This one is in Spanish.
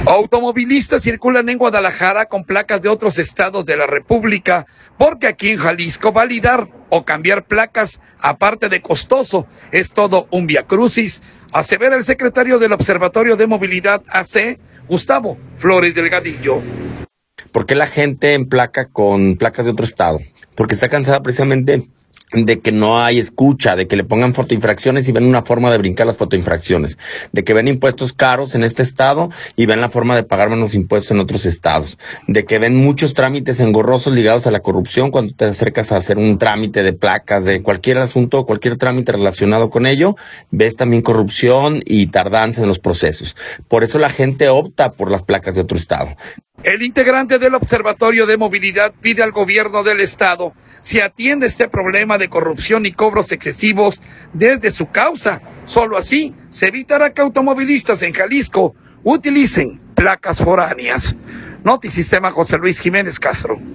Automovilistas circulan en Guadalajara con placas de otros estados de la República, porque aquí en Jalisco validar o cambiar placas, aparte de costoso, es todo un viacrucis, asevera el secretario del Observatorio de Movilidad AC, Gustavo Flores Delgadillo. ¿Por qué la gente emplaca con placas de otro estado? Porque está cansada precisamente de que no hay escucha, de que le pongan fotoinfracciones y ven una forma de brincar las fotoinfracciones, de que ven impuestos caros en este estado y ven la forma de pagar menos impuestos en otros estados, de que ven muchos trámites engorrosos ligados a la corrupción cuando te acercas a hacer un trámite de placas, de cualquier asunto, cualquier trámite relacionado con ello, ves también corrupción y tardanza en los procesos. Por eso la gente opta por las placas de otro estado. El integrante del Observatorio de Movilidad pide al gobierno del estado se atiende este problema de corrupción y cobros excesivos desde su causa. Solo así se evitará que automovilistas en Jalisco utilicen placas foráneas. Notisistema, José Luis Jiménez Castro.